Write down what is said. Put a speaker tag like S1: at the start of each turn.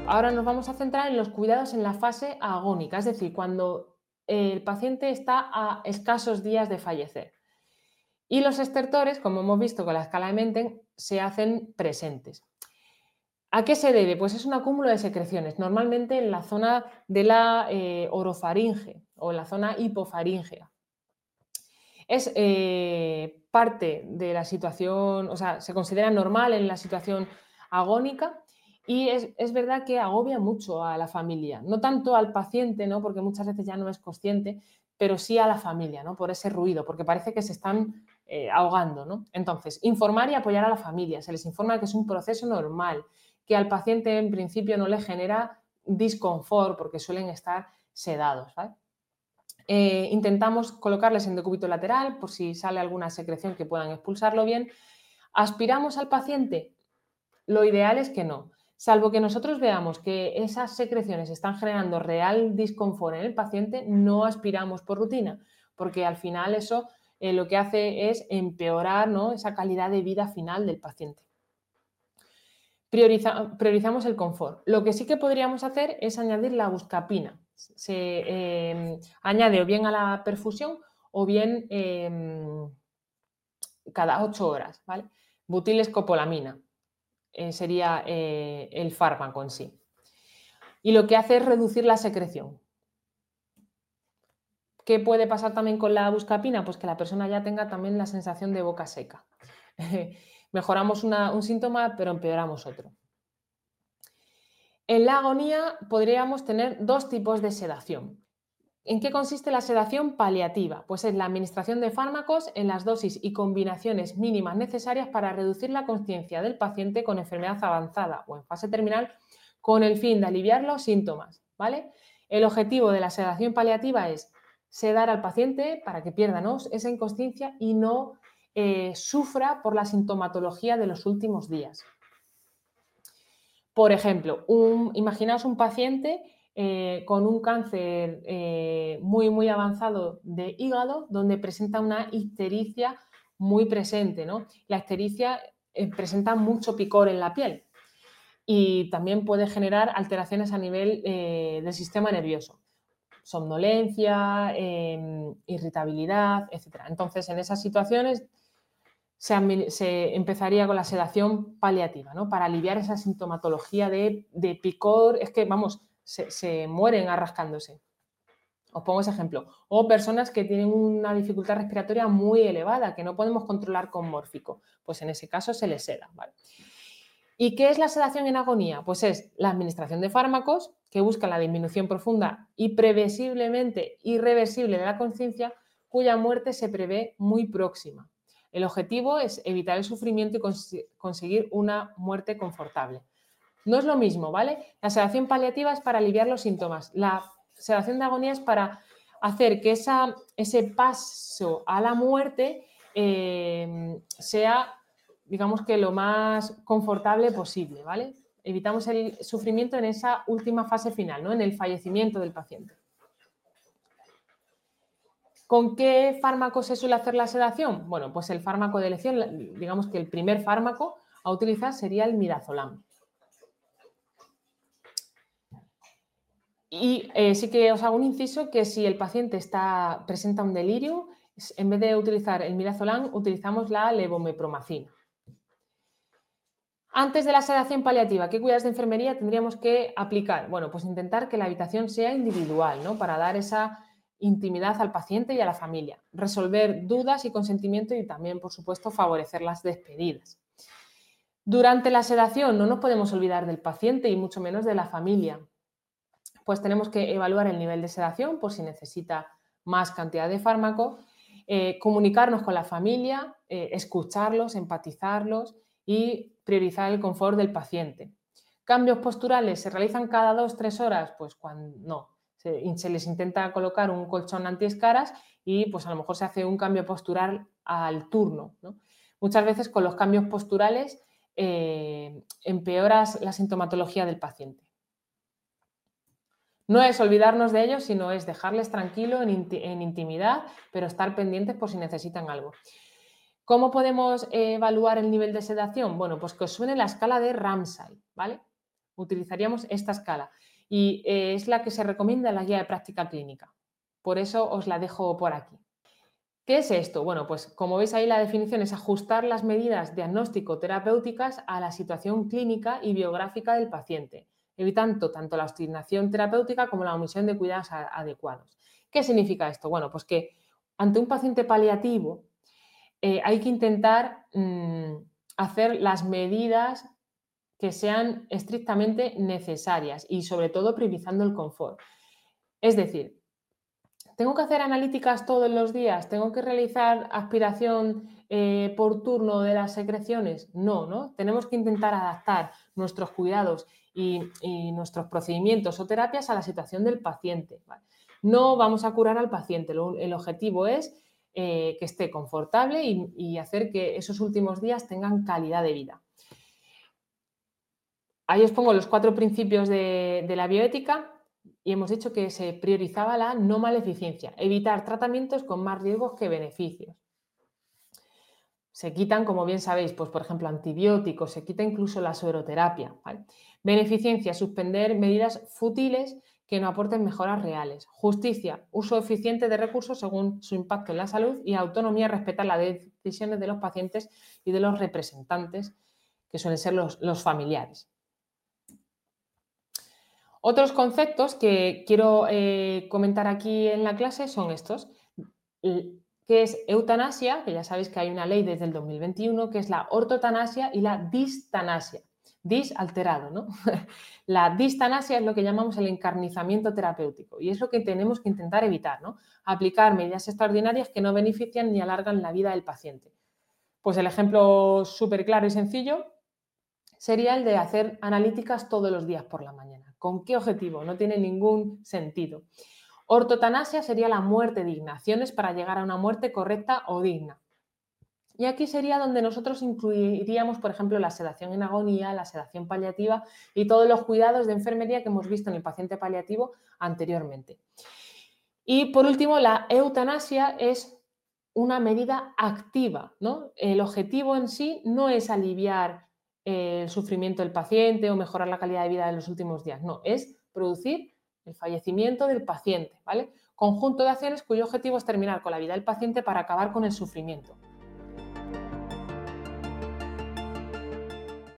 S1: ahora nos vamos a centrar en los cuidados en la fase agónica, es decir, cuando el paciente está a escasos días de fallecer. Y los estertores, como hemos visto con la escala de Menten, se hacen presentes. ¿A qué se debe? Pues es un acúmulo de secreciones, normalmente en la zona de la orofaringe o en la zona hipofaríngea. Es parte de la situación, o sea, se considera normal en la situación agónica y es verdad que agobia mucho a la familia, no tanto al paciente, ¿no? Porque muchas veces ya no es consciente, pero sí a la familia, ¿no? Por ese ruido, porque parece que se están ahogando, ¿no? Entonces, informar y apoyar a la familia, se les informa que es un proceso normal, que al paciente en principio no le genera disconfort porque suelen estar sedados, ¿vale? Intentamos colocarles en decúbito lateral por si sale alguna secreción que puedan expulsarlo bien. ¿Aspiramos al paciente? Lo ideal es que no. Salvo que nosotros veamos que esas secreciones están generando real disconfort en el paciente, no aspiramos por rutina, porque al final eso lo que hace es empeorar, ¿no?, esa calidad de vida final del paciente. Priorizamos el confort. Lo que sí que podríamos hacer es añadir la buscapina. Se añade o bien a la perfusión o bien cada 8 horas, ¿vale? Butilescopolamina sería el fármaco en sí. Y lo que hace es reducir la secreción. ¿Qué puede pasar también con la buscapina? Pues que la persona ya tenga también la sensación de boca seca. Mejoramos un síntoma, pero empeoramos otro. En la agonía podríamos tener dos tipos de sedación. ¿En qué consiste la sedación paliativa? Pues es la administración de fármacos en las dosis y combinaciones mínimas necesarias para reducir la consciencia del paciente con enfermedad avanzada o en fase terminal con el fin de aliviar los síntomas, ¿vale? El objetivo de la sedación paliativa es sedar al paciente para que pierda, ¿no?, esa inconsciencia y no sufra por la sintomatología de los últimos días. Por ejemplo, imaginaos un paciente con un cáncer muy avanzado de hígado donde presenta una ictericia muy presente, ¿no? La ictericia presenta mucho picor en la piel y también puede generar alteraciones a nivel del sistema nervioso, somnolencia, irritabilidad, etc. Entonces, en esas situaciones se empezaría con la sedación paliativa, ¿no?, para aliviar esa sintomatología de picor, es que, vamos, se mueren arrascándose. Os pongo ese ejemplo. O personas que tienen una dificultad respiratoria muy elevada, que no podemos controlar con mórfico, pues en ese caso se les seda, ¿vale? ¿Y qué es la sedación en agonía? Pues es la administración de fármacos que buscan la disminución profunda y previsiblemente irreversible de la conciencia, cuya muerte se prevé muy próxima. El objetivo es evitar el sufrimiento y conseguir una muerte confortable. No es lo mismo, ¿vale? La sedación paliativa es para aliviar los síntomas. La sedación de agonía es para hacer que ese paso a la muerte sea, digamos, que lo más confortable posible, ¿vale? Evitamos el sufrimiento en esa última fase final, ¿no?, en el fallecimiento del paciente. ¿Con qué fármaco se suele hacer la sedación? Bueno, pues el fármaco de elección, digamos que el primer fármaco a utilizar sería el midazolam. Y sí que os hago un inciso que si el paciente presenta un delirio, en vez de utilizar el midazolam, utilizamos la levomepromacina. Antes de la sedación paliativa, ¿qué cuidados de enfermería tendríamos que aplicar? Bueno, pues intentar que la habitación sea individual, ¿no?, para dar esa intimidad al paciente y a la familia. Resolver dudas y consentimiento y también, por supuesto, favorecer las despedidas. Durante la sedación no nos podemos olvidar del paciente y mucho menos de la familia. Pues tenemos que evaluar el nivel de sedación por si necesita más cantidad de fármaco, comunicarnos con la familia, escucharlos, empatizarlos y priorizar el confort del paciente. ¿Cambios posturales se realizan cada 2-3 horas? Pues no. Se les intenta colocar un colchón antiescaras y pues a lo mejor se hace un cambio postural al turno, ¿no? Muchas veces con los cambios posturales empeoras la sintomatología del paciente. No es olvidarnos de ellos, sino es dejarles tranquilo en intimidad, pero estar pendientes por si necesitan algo. ¿Cómo podemos evaluar el nivel de sedación? Bueno, pues que os suene la escala de Ramsay, ¿vale? utilizaríamos esta escala y es la que se recomienda en la guía de práctica clínica. Por eso os la dejo por aquí. ¿Qué es esto? Bueno, pues como veis ahí la definición es ajustar las medidas diagnóstico-terapéuticas a la situación clínica y biográfica del paciente, evitando tanto la obstinación terapéutica como la omisión de cuidados adecuados. ¿Qué significa esto? Bueno, pues que ante un paciente paliativo hay que intentar hacer las medidas que sean estrictamente necesarias y sobre todo priorizando el confort. Es decir, ¿tengo que hacer analíticas todos los días? ¿Tengo que realizar aspiración por turno de las secreciones? No, ¿no? Tenemos que intentar adaptar nuestros cuidados y nuestros procedimientos o terapias a la situación del paciente, ¿vale? No vamos a curar al paciente, el objetivo es que esté confortable y hacer que esos últimos días tengan calidad de vida. Ahí os pongo los 4 principios de la bioética y hemos dicho que se priorizaba la no maleficencia, evitar tratamientos con más riesgos que beneficios. Se quitan, como bien sabéis, pues por ejemplo antibióticos, se quita incluso la sueroterapia, ¿vale? Beneficencia, suspender medidas fútiles que no aporten mejoras reales. Justicia, uso eficiente de recursos según su impacto en la salud y autonomía, respetar las decisiones de los pacientes y de los representantes, que suelen ser los familiares. Otros conceptos que quiero comentar aquí en la clase son estos, que es eutanasia, que ya sabéis que hay una ley desde el 2021, que es la ortotanasia y la distanasia. Dis alterado, ¿no? La distanasia es lo que llamamos el encarnizamiento terapéutico y es lo que tenemos que intentar evitar, ¿no? Aplicar medidas extraordinarias que no benefician ni alargan la vida del paciente. Pues el ejemplo súper claro y sencillo sería el de hacer analíticas todos los días por la mañana. ¿Con qué objetivo? No tiene ningún sentido. Ortotanasia sería la muerte digna, acciones para llegar a una muerte correcta o digna. Y aquí sería donde nosotros incluiríamos, por ejemplo, la sedación en agonía, la sedación paliativa y todos los cuidados de enfermería que hemos visto en el paciente paliativo anteriormente. Y por último, la eutanasia es una medida activa, ¿no? El objetivo en sí no es aliviar el sufrimiento del paciente o mejorar la calidad de vida de los últimos días, no, es producir el fallecimiento del paciente, ¿vale? Conjunto de acciones cuyo objetivo es terminar con la vida del paciente para acabar con el sufrimiento.